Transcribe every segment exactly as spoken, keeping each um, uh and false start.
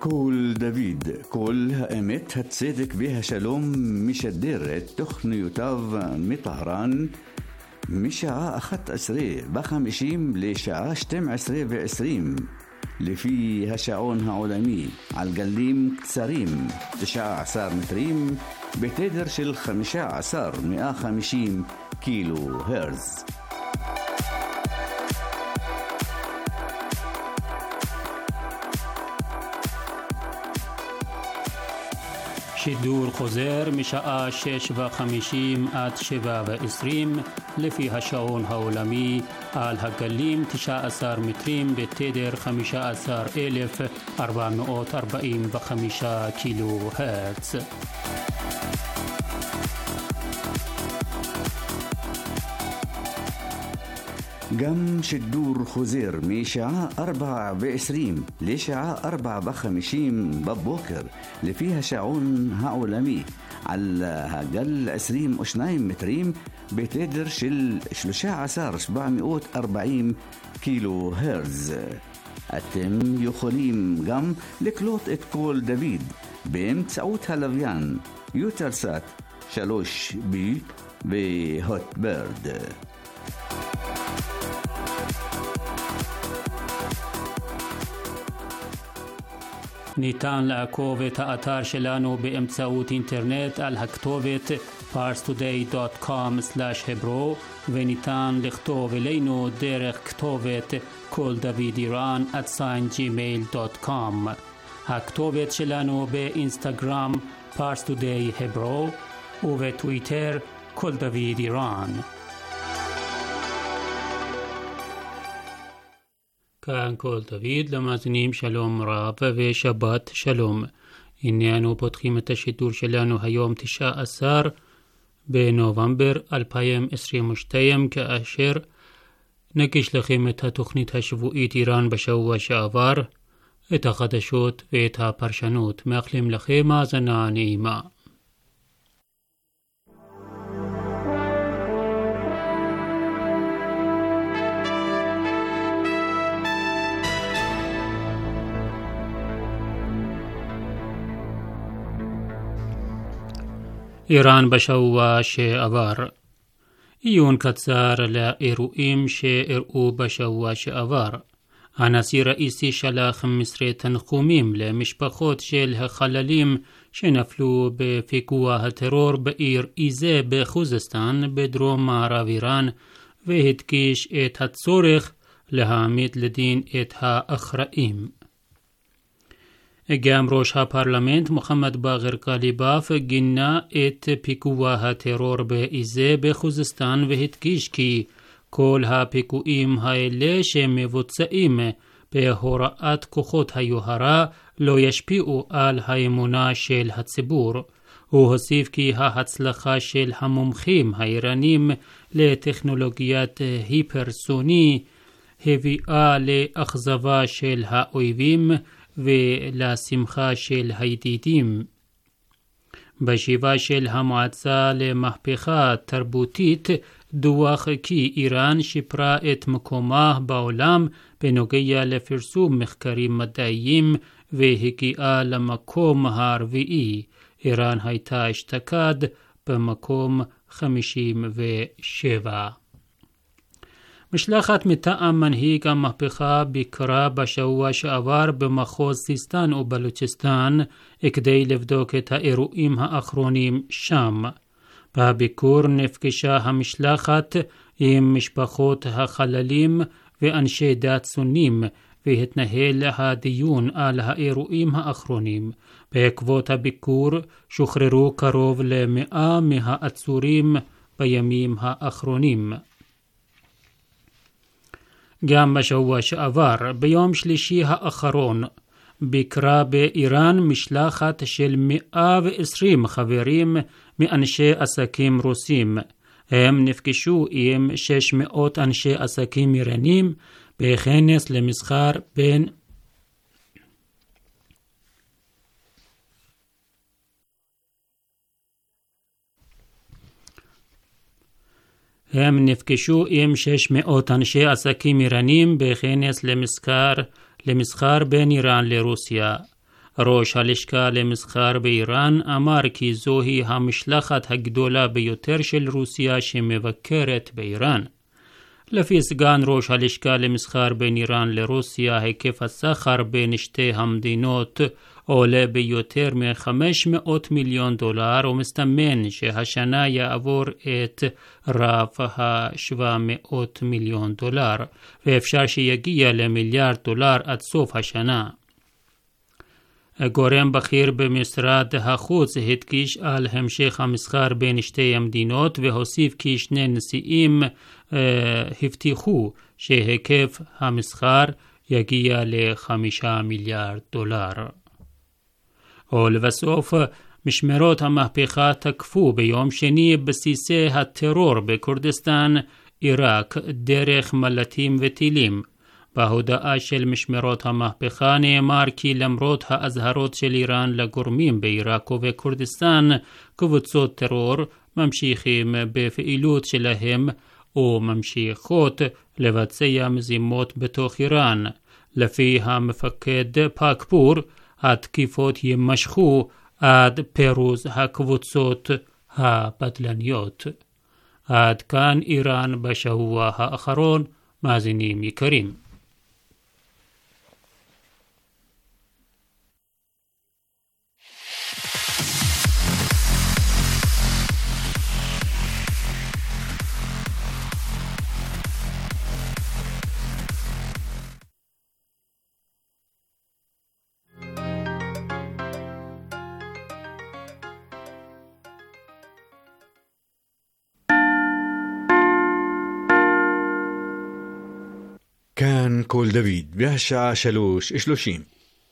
קול דוד, קול האמת, הצדק והשלום, משדר את תוכניותיו מטהרן משעה אחת עשרה וחמישים לשעה שתים עשרה ועשרים לפי השעון העולמי, על גלים קצרים תשע עשרה מטרים בתדר של חמישה עשר מאה וחמישים קילו הרץ. שידור חוזר משעה שש וחמישים עד שבע ועשרים לפי השעון העולמי על הגלים תשע עשרה מטרים בתדר חמישה עשר אלף ארבע מאות ארבעים וחמישה קילו הרץ. גם שידור חוזר משעה ארבע ועשרים לשעה ארבע וחמישים בבוקר לפי השעון העולמי על הגל עשרים ושניים מטרים בתדר של שלושה עשר אלף שבע מאות וארבעים קילו הרץ. אתם יכולים גם לקלוט את קול דוד באמצעות הלוויין יוטלסאט שלוש בי והוטברד. ניתן לעקוב את האתר שלנו באמצעות אינטרנט על הכתובת פארס טודיי דוט קום סלאש hebro וניתן לכתוב אלינו דרך כתובת קול דוד איראן at sign gmail דוט קום. הכתובת שלנו באינסטגרם פארס טודיי hebro ובטוויטר קול דוד איראן. כאן קול דוד, למאזינים שלום רב ושבת שלום. הנה אנו פותחים את השידור שלנו היום תשעה עשר בנובמבר אלפיים עשרים ושתיים, כאשר נגיש לכם את התוכנית השבועית איראן בשבוע שעבר, את החדשות ואת הפרשנות. מאחלים לכם האזנה נעימה. איראן בשבוע שעבר. עיון קצר לאירועים שאירעו בשבוע שעבר. הנשיא ראיסי שלח מסרי תנחומים למשפחות של החללים שנפלו בפיגוע הטרור בעיר איזה בחוזסטן בדרום מערב איראן, והדגיש את הצורך להעמיד לדין את האחראים. גם ראש הפרלמנט מוחמד באגר קליבאף גינה את פיגוע הטרור באיזה בחוזסטן והדגיש כי כל הפיגועים האלה שמבוצעים בהוראת כוחות היוהרה לא ישפיעו על האמונה של הציבור. הוא הוסיף כי ההצלחה של המומחים האיראנים לטכנולוגיית היפרסוני הביאה לאכזבה של האויבים ולשמחה של הידידים. בישיבה של המועצה למהפכה תרבותית דוח כי איראן שיפרה את מקומה בעולם בנוגע לפרסום מחקרים מדעיים והגיעה למקום הרביעי. איראן הייתה אשתקד במקום חמישים ושבע. משלחת מטעם מנהיג המהפכה ביקרה בשבוע שעבר במחוז סיסטן ובלוצ'יסטן כדי לבדוק את האירועים האחרונים שם. בביקור נפגשה המשלחת עם משפחות החללים ואנשי דת סונים והתנהל הדיון על האירועים האחרונים. בעקבות הביקור שוחררו קרוב למאה מהעצורים בימים האחרונים. גם בשבוע שעבר, ביום שלישי האחרון, ביקרה באיראן משלחת של מאה ועשרים חברים מאנשי עסקים רוסים. הם נפגשו עם שש מאות אנשי עסקים איראנים בכנס למסחר בין הם נפגשו עם שש מאות אנשי עסקים איראנים בכנס למסחר, למסחר בין איראן לרוסיה. ראש הלשכה למסחר באיראן אמר כי זוהי המשלחת הגדולה ביותר של רוסיה שמבקרת באיראן. לפי סגן ראש הלשכה למסחר בין איראן לרוסיה, היקף הסחר בין שתי המדינות עולה ביותר מ-חמש מאות מיליון דולר, ומסתמן שהשנה יעבור את רף ה-שבע מאות מיליון דולר, ואפשר שיגיע למיליארד דולר עד סוף השנה. גורם בכיר במשרד החוץ הדגיש על המשך המסחר בין שתי המדינות, והוסיף כי שני נשיאים אה, הבטיחו שהיקף המסחר יגיע לחמישה מיליארד דולר. ולבסוף, משמרות המהפכה תקפו ביום שני בסיסי הטרור בכורדיסטן, עיראק, דרך מל"טים וטילים. בהודעה של משמרות המהפכה נאמר כי למרות האזהרות של איראן לגורמים בעיראק ובכורדיסטן, קבוצות טרור ממשיכים בפעילות שלהם וממשיכות לבצע מזימות בתוך איראן. לפי המפקד פאקפור, התקיפות יימשכו עד פירוז הקבוצות הבדלניות. עד כאן איראן בשבוע האחרון, מאזינים יקרים. כאן כל דוד, והשעה שלוש שלושים.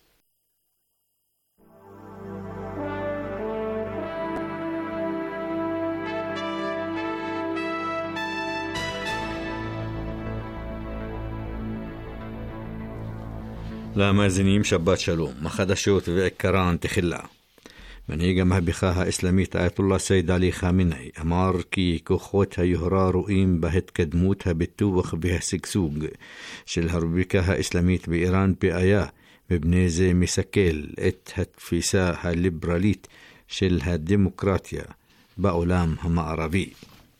למאזינים שבת שלום, החדשות ועיקרן תחילה. מנהיג המהפכה האסלאמית אייתולlah סייד עלי חמינאי אמר כי כוחות היוהרה רואים בהתקדמות הביטוח והשגשוג של הרפובליקה האסלאמית באיראן בעיה, מפני זה מסכל את התפיסה הליברלית של הדמוקרטיה בעולם המערבי.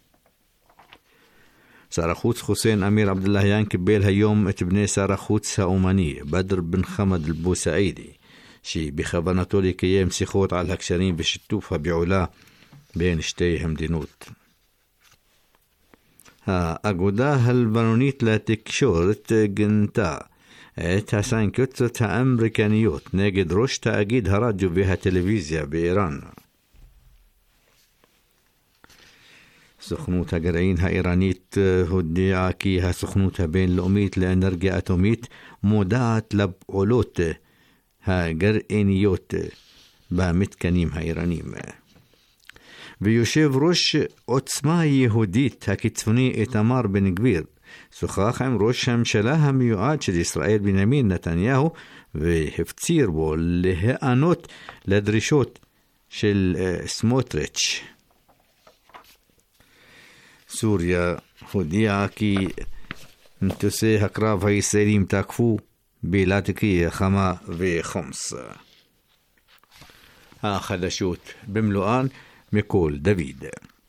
שר החוץ חוסיין אמיר עבדאללהיאן קיבל היום את בני שר החוץ האומני בדר בן חמד אל-בוסעידי, שבכוונתו לקיים שיחות על הקשרים ושיתוף הפעולה בין שתי המדינות. האגודה הלבנונית לתקשורת גנתה את הסנקציות האמריקניות נגד ראש תאגיד הרדיו והטלוויזיה באיראן. סוכנות הגרעין האיראנית הודיעה כי הסוכנות הבינלאומית לאנרגיה אטומית מודעת לפעולות הגרעיניות במתקנים האיראנים. ויושב ראש עוצמה יהודית הקיצוני איתמר בן גביר שוחח עם ראש הממשלה המיועד של ישראל בנימין נתניהו, והפציר בו להיענות לדרישות של סמוטריץ'. סוריה הודיעה כי מטוסי הקרב הישראלים תקפו בלטקיה, חמה וחומס. החדשות במלואן מכל דוד.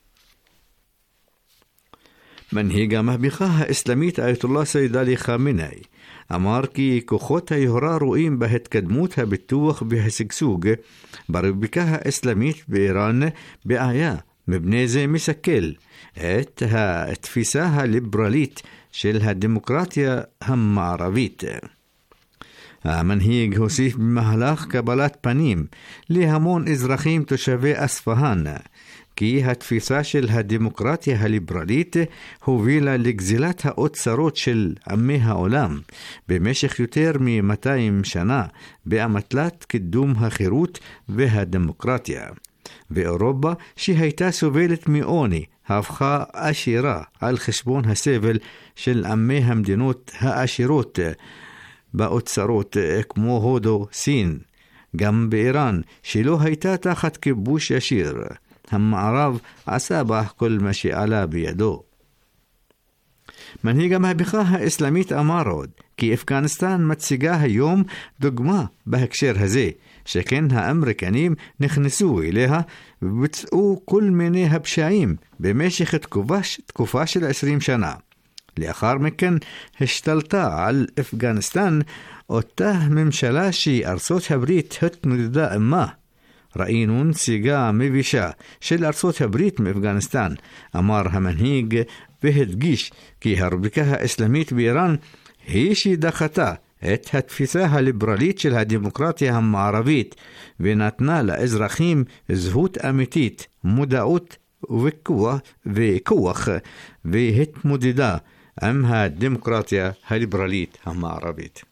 מנהיג המהפכה האסלאמית אייתולlah סייד עלי חמינאי אמר כי כוחות היוהרה רואים בהתקדמות הביטוח והשגשוג ברפובליקה האסלאמית באיראן בעיה, מפני זה מסכל את התפיסה הליברלית של הדמוקרטיה המערבית. המנהיג הוסיף במהלך קבלת פנים להמון אזרחים תושבי אספהאן כי התפיסה של הדמוקרטיה הליברלית הובילה לגזילת האוצרות של עמי העולם במשך יותר מ-מאתיים שנה באמתלת קידום החירות והדמוקרטיה. ואירופה שהייתה סובלת מעוני הפכה עשירה על חשבון הסבל של עמי המדינות העשירות באוצרות כמו הודו, סין. גם באיראן שלא הייתה תחת כיבוש ישיר, המערב עשה בה כל מה שעלה בידו. מנהיג המהפכה האסלאמית אמר עוד כי אפגניסטן מציגה היום דוגמה בהקשר הזה, שכן האמריקנים נכנסו אליה וביצעו כל מיני הפשעים במשך תקופה של עשרים שנה. לאחר מכן השתלטה על אפגניסטן אותה ממשלה שארצות הברית התמודדה עמה. ראינו נסיגה מבישה של ארצות הברית מאפגניסטן, אמר המנהיג והדגיש כי הרפובליקה האסלאמית באיראן היא שדחתה את התפיסה הליברלית של הדמוקרטיה המערבית ונתנה לאזרחים זהות אמיתית, מודעות וכוח, וכוח והתמודדה עם הדמוקרטיה הליברלית המערבית.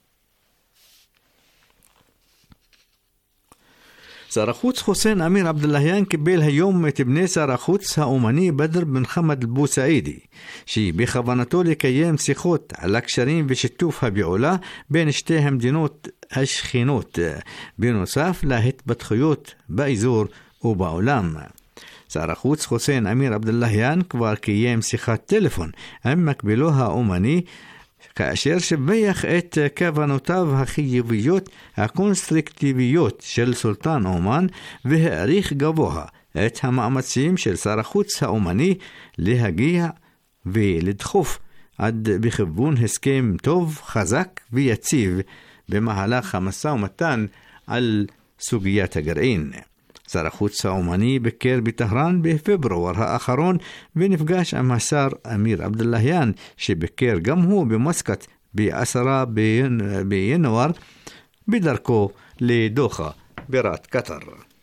שר החוץ חוסיין אמיר עבדלהיאן קיבל היום את בני שר החוץ האומני בדר בן חמד אל-בוסעידי, שבכוונתו לקיים שיחות על הקשרים ושיתוף הפעולה בין שתי המדינות השכנות, בנוסף להתפתחויות באזור ובעולם. שר החוץ חוסיין אמיר עבדלהיאן כבר קיים שיחת טלפון עם מקבילו האומני, כאשר שבח את כוונותיו החיוביות הקונסטרוקטיביות של סולטן אומן והעריך גבוה את המאמצים של שר החוץ האומני להגיע ולדחוף עד בכיוון הסכם טוב, חזק ויציב במהלך המשא ומתן על סוגיית הגרעין. שר החוץ האומני ביקר בטהרן בפברואר האחרון ונפגש עם השר אמיר עבדלהיאן שביקר גם הוא במסקט בעשרה בינואר בדרכו לדוחה בירת קטר.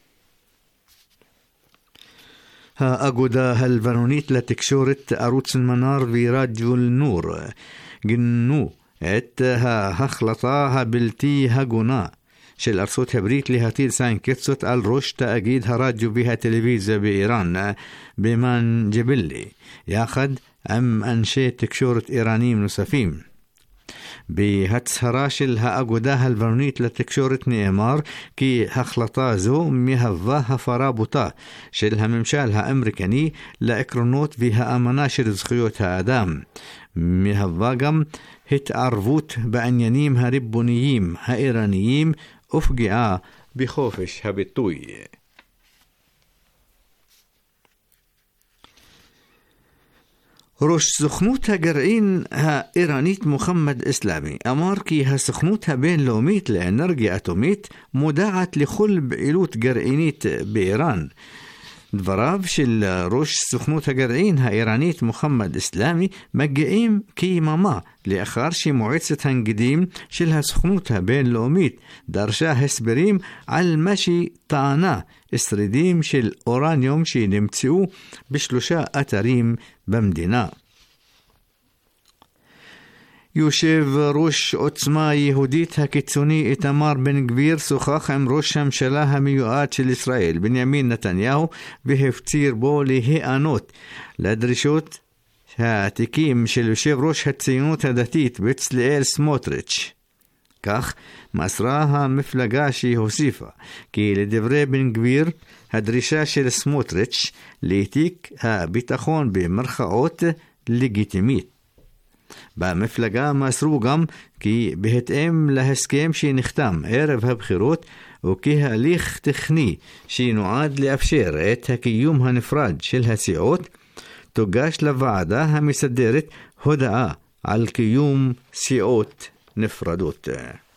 האגודה הלבנונית לתקשורת ערוץ אל-מנאר ורדיו אל-נור גינו את ההחלטה הבלתי הגונה של ארצות הברית להטיל סנקציות על ראש תאגיד הרדיו והטלוויזיה באיראן בימן ג'בלי, יחד עם אנשי תקשורת איראנים נוספים. בהצהרה של האגודה הלבנונית לתקשורת נאמר כי החלטה זו מהווה הפרה בוטה של הממשל האמריקני לעקרונות והאמנה של זכויות האדם, מהווה גם התערבות בעניינים הריבוניים האיראניים ופגיעה בחופש הביטוי. ראש סוכנות הגרעין האיראנית מוחמד אסלאמי אמר כי הסוכנות הבינלאומית לאנרגיה אטומית מודעת לכל פעילות גרעינית באיראן. דבריו של ראש סוכנות הגרעין האיראנית מוחמד אסלאמי מגיעים כיממה לאחר שמועצת הנגידים של הסוכנות הבינלאומית דרשה הסברים על מה שטענה שרידים של אורניום שנמצאו בשלושה אתרים במדינה. יושב ראש עוצמה יהודית הקיצוני איתמר בן גביר שוחח עם ראש הממשלה המיועד של ישראל בנימין נתניהו והפציר בו להיענות לדרישות העתיקים של יושב ראש הציונות הדתית בצלאל סמוטריץ'. כך מסרה המפלגה שהוסיפה כי לדברי בן גביר הדרישה של סמוטריץ' לתיק הביטחון במרכאות לגיטימית. במפלגה מסרו גם כי בהתאם להסכם שנחתם ערב הבחירות וכהליך טכני שנועד לאפשר את הקיום הנפרד של הסיעות, תוגש לוועדה המסדרת הודעה על קיום סיעות נפרדות.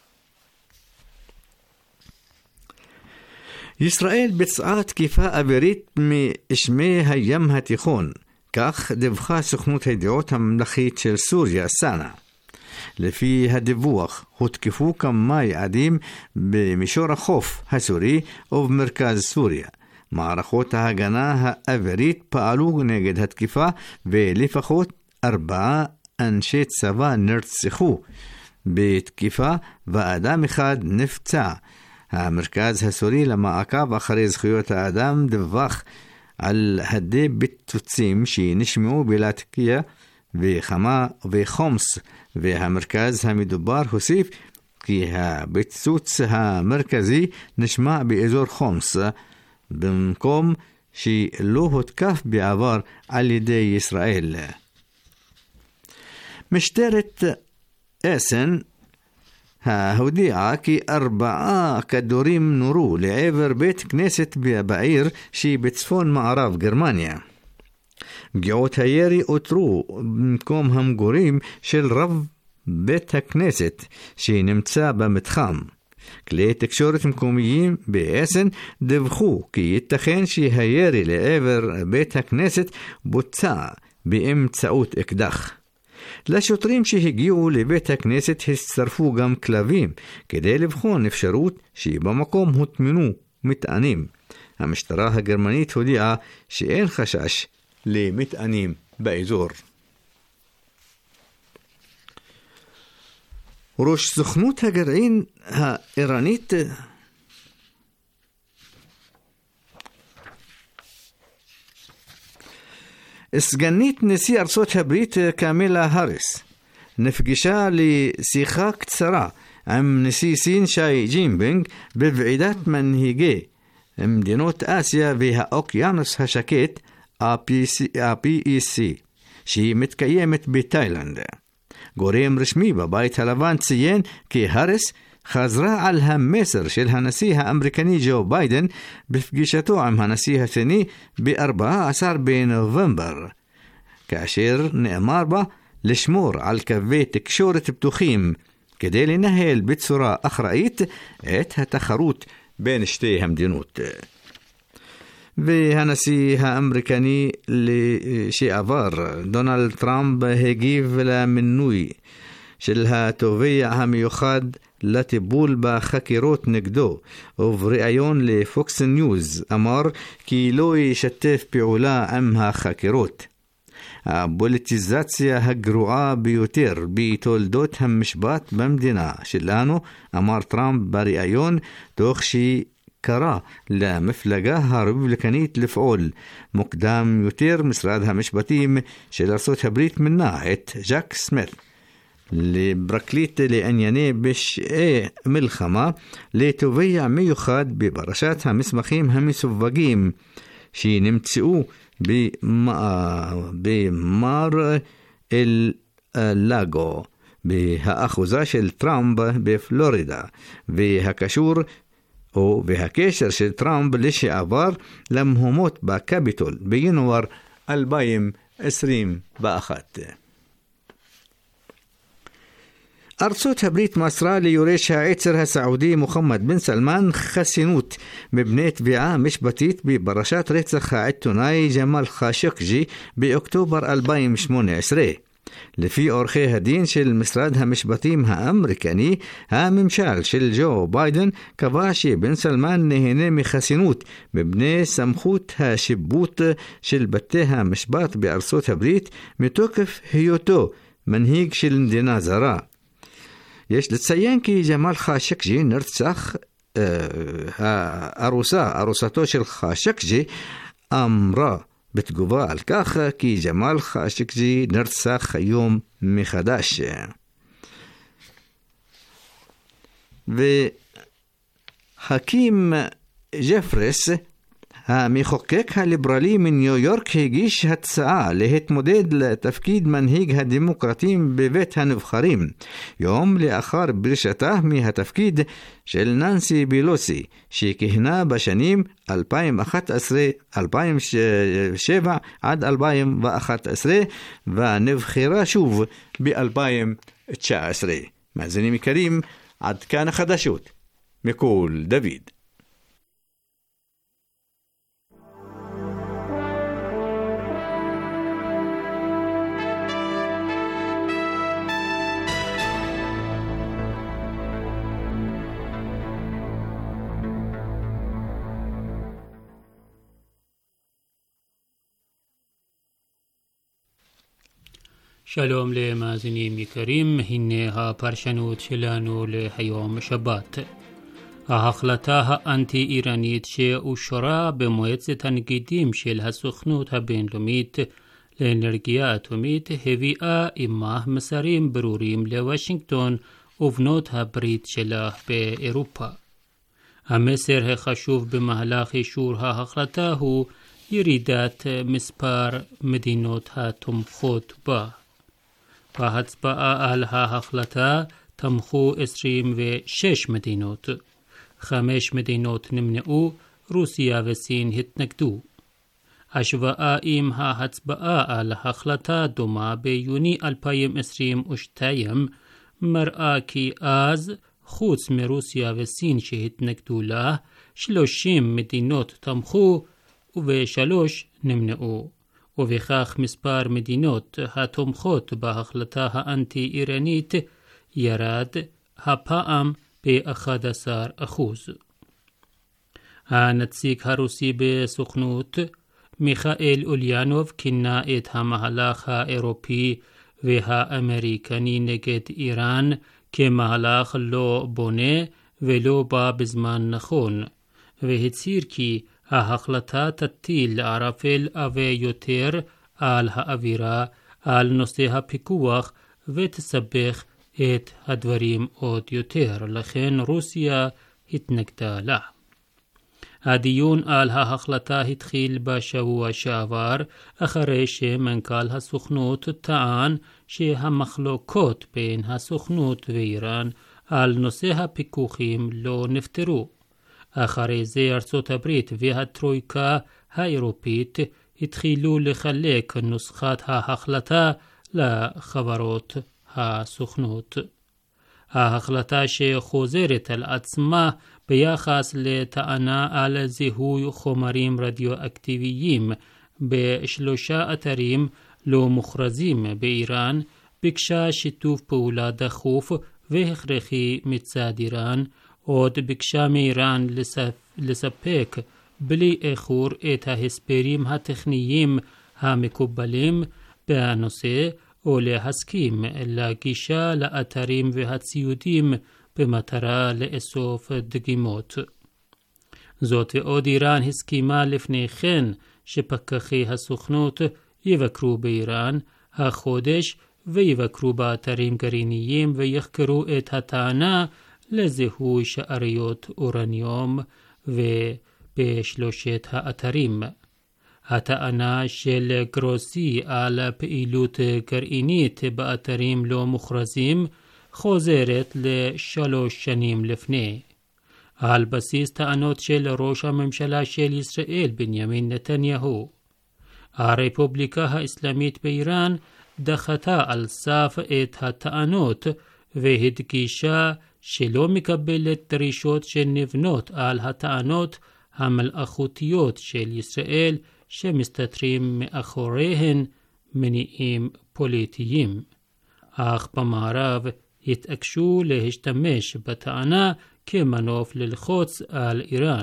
ישראל ביצעה תקיפה אווירית משמי הים התיכון, כך דיווחה סוכנות הידיעות הממלכתית של סוריה סאנה. לפי הדיווח הותקפו כמה יעדים במישור החוף הסורי ובמרכז סוריה. מערכות ההגנה האווירית פעלו נגד התקיפה ולפחות ארבעה אנשי צבא נרצחו בתקיפה ואדם אחד נפצע. המרכז הסורי למעקב אחרי זכויות האדם דיווח על הדי פיצוצים שנשמעו בלטקיה וחמה וחומס, והמרכז המדובר הוסיף כי הפיצוץ המרכזי נשמע באזור חומס במקום שלא הותקף בעבר על ידי ישראל. משטרת אסן הודיעה כי ארבעה כדורים נורו לעבר בית כנסת בעיר שהיא בצפון מערב גרמניה. פגיעות הירי אותרו במקום המגורים של רב בית הכנסת שנמצא במתחם. כלי תקשורת מקומיים באסן דיווחו כי ייתכן שהירי לעבר בית הכנסת בוצע באמצעות אקדח. לשוטרים שהגיעו לבית הכנסת הצטרפו גם כלבים כדי לבחון אפשרות שבמקום הוטמנו מטענים. המשטרה הגרמנית הודיעה שאין חשש למטענים באזור. ראש סוכנות הגרעין האיראנית סגנית נשיא ארצות הברית קמלה האריס נפגשה לשיחה קצרה עם נשיא סין שי ג'ינפינג בוועידת מנהיגי מדינות אסיה והאוקיינוס השקט ה-פי אי סי שהיא מתקיימת בתאילנד. גורם רשמי בבית הלבן ציין כי האריס חזרה על המסר של הנשיא האמריקני ג'ו ביידן בפגישתו עם הנשיא הסיני ב-ארבעה עשר בנובמבר, כאשר נאמר בה לשמור על קווי תקשורת פתוחים כדי לנהל בצורה אחראית את התחרות בין שתי המדינות. והנשיא האמריקני לשעבר דונלד טראמפ הגיב למינוי של התובע המיוחד לטיפול בחקירות נגדו, ובראיון לפוקס ניוז אמר כי לא ישתף פעולה עם החקירות. הפוליטיזציה הגרועה ביותר בתולדות המשפט במדינה שלנו, אמר טראמפ בראיון, תוך שקרא למפלגה הרפובליקנית לפעול. מוקדם יותר משרד המשפטים של ארצות הברית מינה את ג'ק סמית לפרקליט לענייני פשעי מלחמה לתובע מיוחד בפרשת המסמכים המסווגים שנמצאו במר אל לגו בהאחוזה של טראמפ בפלורידה, והקשור או והקשר של טראמפ לשעבר למהומות בקפיטול בינואר אלפיים עשרים ואחת. ארצות הברית מסרה ליורש העצר הסעודי מוחמד בן סלמן חסינות מפני תביעה משפטית בפרשת רצח העיתונאי ג'מאל חאשקג'י באוקטובר אלפיים ושמונה עשרה. לפי עורכי הדין של משרד המשפטים האמריקני, הממשל של ג'ו ביידן קבע שבן סלמן נהנה מחסינות מפני סמכות השיפוט של בתי המשפט בארצות הברית מתוקף היותו מנהיג של מדינה זרה. יש לציין כי ג'מאל חאשקג'י נרצח, הארוסה, ארוסתו של חאשקג'י אמרה בתגובה על כך כי ג'מאל חאשקג'י נרצח היום מחדש. וחכים ג'פרס, המחוקק הליברלי מניו יורק, הגיש הצעה להתמודד לתפקיד מנהיג הדמוקרטים בבית הנבחרים, יום לאחר פרישתה מהתפקיד של ננסי פלוסי, שכיהנה בשנים אלפיים ואחת עשרה אלפיים ושבע עד אלפיים ואחת עשרה ונבחרה שוב ב-אלפיים ותשע עשרה. מאזינים יקרים, עד כאן החדשות מכל דוד. שלום למאזינים יקרים, הנה הפרשנות שלנו להיום שבת. ההחלטה האנטי-איראנית שאושרה במועצת הנגידים של הסוכנות הבינלאומית לאנרגיה אטומית הביאה עמה מסרים ברורים לוושינגטון ובנות הברית שלה באירופה. המסר החשוב במהלך אישור ההחלטה הוא ירידת מספר מדינות התומכות בה. בהצבעה על ההחלטה תמכו עשרים ושש מדינות. חמש מדינות נמנעו, רוסיה וסין התנגדו. השוואה עם ההצבעה על החלטה דומה ביוני אלפיים עשרים ושתיים מראה כי אז, חוץ מרוסיה וסין שהתנגדו לה, שלושים מדינות תמכו ושלוש נמנעו, ובכך מספר מדינות התומכות בהחלטה האנטי-איראנית ירד הפעם ב-אחד עשר אחוז. הנציג הרוסי בסוכנות, מיכאל אוליאנוב, כינה את המהלך האירופי והאמריקני נגד איראן כמהלך לא בונה ולא בא בזמן נכון, והצהיר כי ההחלטה תטיל ערפל עבה יותר על האווירה על נושא הפיקוח ותסבך את הדברים עוד יותר, לכן רוסיה התנגדה לה. הדיון על ההחלטה התחיל בשבוע שעבר, אחרי שמנכ"ל הסוכנות טען שהמחלוקות בין הסוכנות ואיראן על נושא הפיקוחים לא נפתרו. אחרי זה ארצות הברית והטרויקה האירופית התחילו לחלק נוסחת ההחלטה לחברות הסוכנות. ההחלטה שחוזרת על עצמה ביחס לטענה על זיהוי חומרים רדיואקטיביים בשלושה אתרים לא מוכרזים באיראן ביקשה שיתוף פעולה דחוף והכרחי מצד איראן. עוד ביקשה מאיראן לספק בלי איחור את ההסברים הטכניים המקובלים בנושא או להסכים לגישה לאתרים והציודים במטרה לאסוף דגימות. זאת ועוד, איראן הסכימה לפני כן שפקחי הסוכנות יבקרו באיראן החודש ויבקרו באתרים גרעיניים ויחקרו את הטענה לזיהוי שאריות אורניום ובשלושת האתרים. הטענה של גרוסי על פעילות גרעינית באתרים לא מוכרזים חוזרת לשלוש שנים לפני. על בסיס טענות של ראש הממשלה של ישראל בנימין נתניהו. הרפובליקה האסלאמית באיראן דחתה על סף את הטענות והדגישה שלא מקבלת דרישות שנבנות על הטענות המלאכותיות של ישראל שמסתתרים מאחוריהן מניעים פוליטיים. אך במערב התעקשו להשתמש בטענה כמנוף ללחוץ על איראן.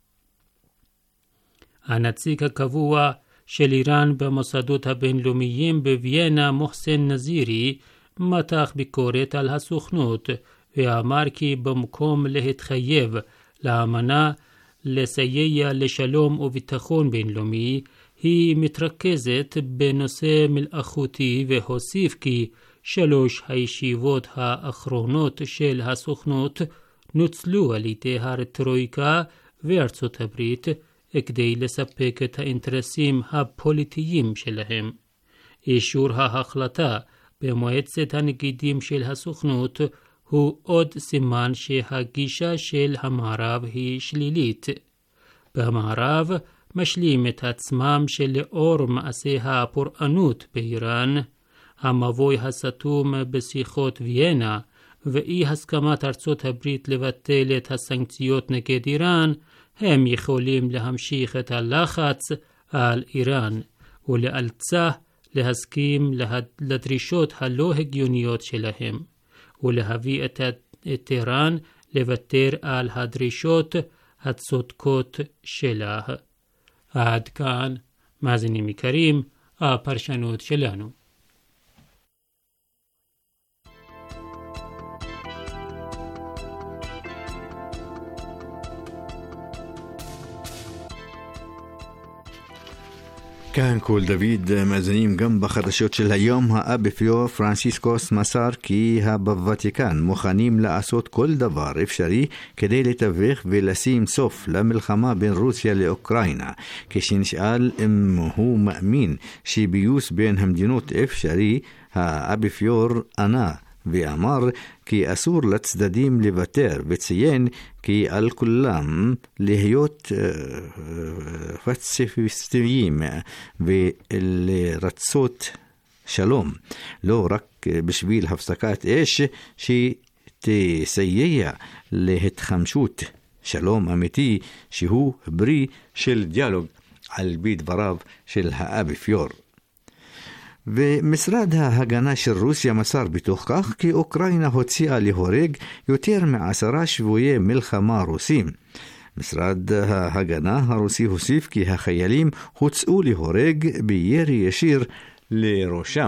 הנציג הקבוע של איראן במוסדות הבינלאומיים בוויינה, מוחסן נזירי, מתח ביקורת על הסוכנות ואמר כי במקום להתחייב לאמנה לסייע לשלום וביטחון בינלאומי, היא מתרכזת בנושא מלאכותי, והוסיף כי שלוש הישיבות האחרונות של הסוכנות נוצלו על ידי הטרויקה וארצות הברית כדי לספק את האינטרסים הפוליטיים שלהם. אישור ההחלטה במועצת הנגידים של הסוכנות הוא עוד סימן שהגישה של המערב היא שלילית. במערב משלים את עצמם שלאור מעשי הפורענות באיראן, המבוי הסתום בשיחות ויינה ואי הסכמת ארצות הברית לבטל את הסנקציות נגד איראן, הם יכולים להמשיך את הלחץ על איראן ולאלצה להסכים לדרישות הלא הגיוניות שלהם, ולהביא את איראן לוותר על הדרישות הצודקות שלה. עד כאן, מאזינים יקרים, הפרשנות שלנו. כאן קול דוד. מאזינים גם בחדשות של היום. האפיפיור פרנסיסקוס מסר כי בוותיקן מוכנים לעשות כל דבר אפשרי כדי לתווך ולשים סוף למלחמה בין רוסיה לאוקראינה. כשנשאל אם הוא מאמין שביוס בין המדינות אפשרי, האפיפיור ענה ואמר כי אסור לצדדים לוותר, וציין כי על כולם להיות פציפיסטיים ולרצות שלום, לא רק בשביל הפסקת אש שתסייע להתחמשות שלום אמיתי שהוא פרי של דיאלוג, על פי דבריו של האפיפיור. ומשרד ההגנה של רוסיה מסר בתוך כך כי אוקראינה הוציאה להורג יותר מעשרה שבויי מלחמה רוסים. משרד ההגנה הרוסי הוסיף כי החיילים הוצאו להורג בירי ישיר לראשם.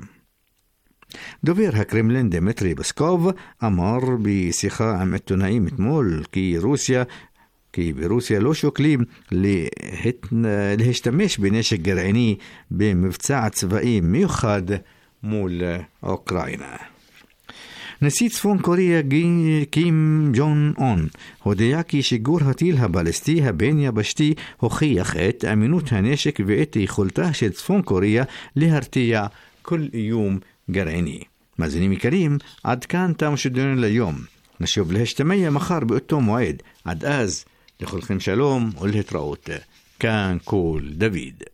דובר הקרמלין דמיטרי פסקוב אמר בשיחה עם עיתונאים אתמול כי רוסיה כי ברוסיה לא שוקלים להת... להשתמש בנשק גרעיני במבצע צבאי מיוחד מול אוקראינה. נשיא צפון קוריאה קים ג'ון און הודיע כי שיגור הטיל הבלסטי הבין יבשתי הוכיח את אמינות הנשק ואת יכולתה של צפון קוריאה להרתיע כל איום גרעיני. מאזינים יקרים, עד כאן תם שידורנו ליום. נשוב להשתמע מחר באותו מועד. עד אז לכולכם שלום ולהתראות. כאן כל דוד.